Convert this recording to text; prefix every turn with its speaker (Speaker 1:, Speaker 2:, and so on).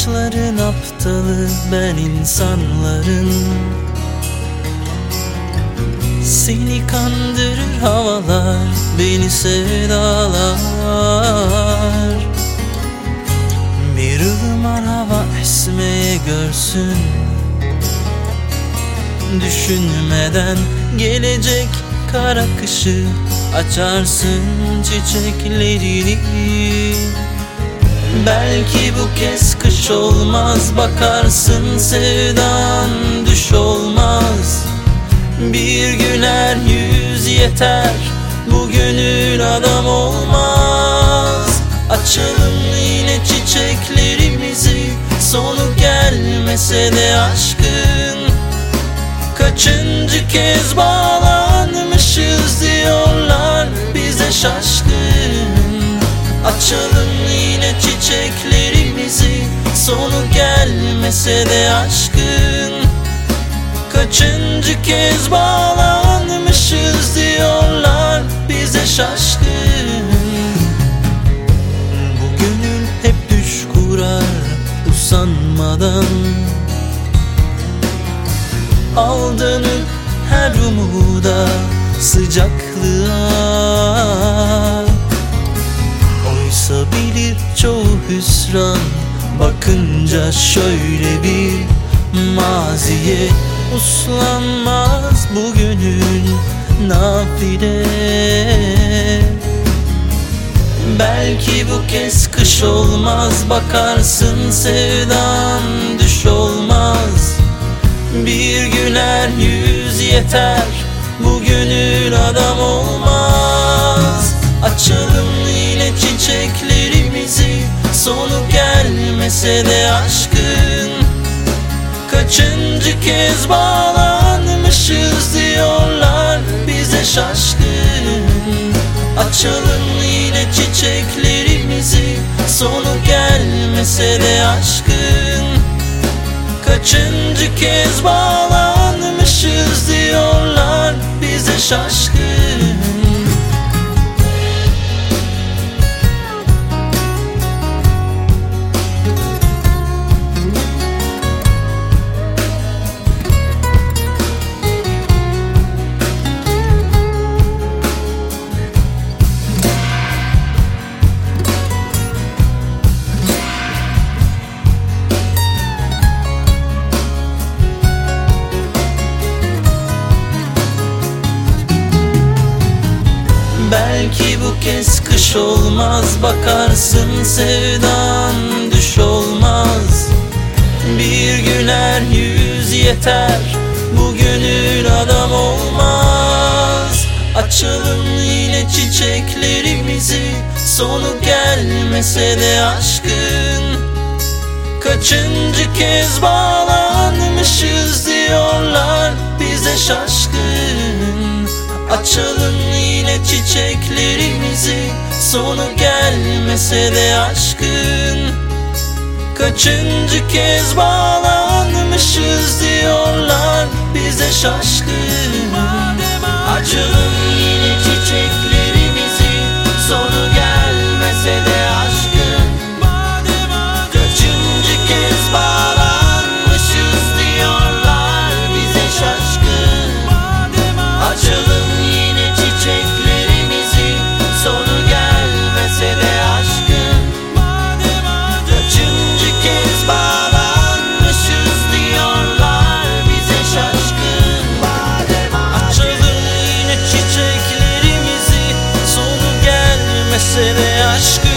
Speaker 1: İlaçların aptalı ben insanların. Seni kandırır havalar, beni sevdalar. Bir ılıman hava esmeye görsün, düşünmeden gelecek kara kışı açarsın çiçeklerini. Belki bu kez kış olmaz, bakarsın sevdan düş olmaz. Bir güler yüz yeter, bu gönül adam olmaz. Açalım yine çiçeklerimizi, sonu gelmese de aşkın. Kaçıncı kez bağlanmışız diyorlar bize şaşkın. Açalım yine çiçeklerimizi, sonu gelmese de aşkın. Kaçıncı kez bağlanmışız diyorlar bize şaşkın. Bu gönül hep düş kurar usanmadan, aldanıp her umuda sıcaklığa. Oysa bilir çoğu hüsran, bakınca şöyle bir maziye. Uslanmaz bu gönül nafile. Belki bu kez kış olmaz, bakarsın sevdan düş olmaz. Bir güler yüz yeter, bu gönül adam olmaz. Açalım yine çiçeklerimizi, sonu gelmese de aşkın. Kaçıncı kez bağlanmışız diyorlar bize şaşkın. Açalım yine çiçeklerimizi, sonu gelmese de aşkın. Kaçıncı kez bağlanmışız diyorlar bize şaşkın. Belki bu kez kış olmaz, bakarsın sevdan düş olmaz. Bir güler yüz yeter, bu gönül adam olmaz. Açalım yine çiçeklerimizi, sonu gelmese de aşkın. Kaçıncı kez bağlanmışız diyorlar bize şaşkın. Açalım yine çiçeklerimizi, sonu gelmese de aşkın. Kaçıncı kez bağlanmışız diyorlar bize şaşkın. Açalım yine çiçeklerimizi, sonu gelmese de aşkın. Kaçıncı kez bağlanmışız diyorlar bize şaşkın. Açalım yine çiçeklerimizi, sonu gelmese de aşkın. Kaçıncı kez bağlanmışız diyorlar bize şaşkın. Açalım yine çiçeklerimizi, sonu gelmese de aşkın.